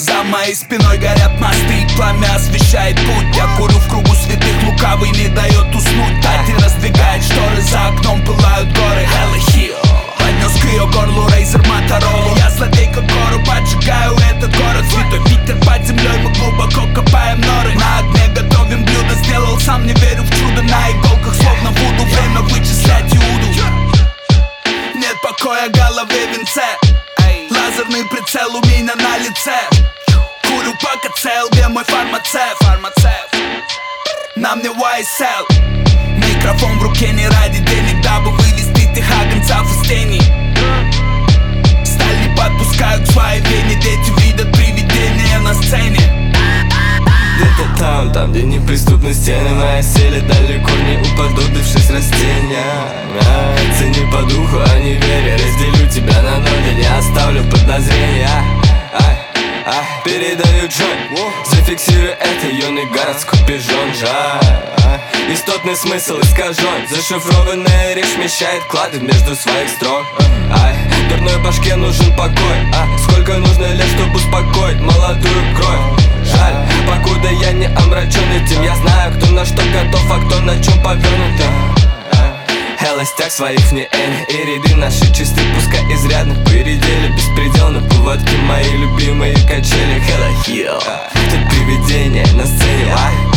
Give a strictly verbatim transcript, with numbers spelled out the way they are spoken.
За моей спиной горят мосты, и пламя освещает путь. Я курю в кругу святых, лукавый не дает уснуть. Тати раздвигает шторы, за окном пылают горы. Hella Hill поднес к ее горлу Razer Motorola. Я злодей как гору, поджигаю этот город. Святой Питер под землей, мы глубоко копаем норы. На огне готовим блюдо, сделал сам, не верю в чудо. На иголках словно вуду, время вычислять Иуду. Нет покоя, голове венце. Лазерный прицел у меня на лице. Курю пока цел, где мой фармацевт? На мне уай эс эл. Микрофон в руке не ради денег, дабы вывести тех агнцев из тени. Сталь не подпускают к своей вене, дети видят привидения на сцене. Где-то там, там, где неприступны стены, моя селит далеко не уподобившись растения. Цени по духу, а не вере. Разделю тебя на ноги, не оставлю подозрения. Ай, ай, передаю Джой, зафиксируй это, юный городской пижон. Жаль, истотный смысл искажен, зашифрованная речь вмещает клады между своих строк. Ай, дурной башке нужен покой. А сколько нужно лет, чтобы успокоить молодую кровь? Жаль, покуда я не омрачен этим, я знаю, кто на что готов, а кто на чем повернут. Холостяк своих не эль, и ряды наши чисты, пускай изрядно поредели. Беспредел на поводке, мои любимые качели. Hella Hill, тут привидение на сцене.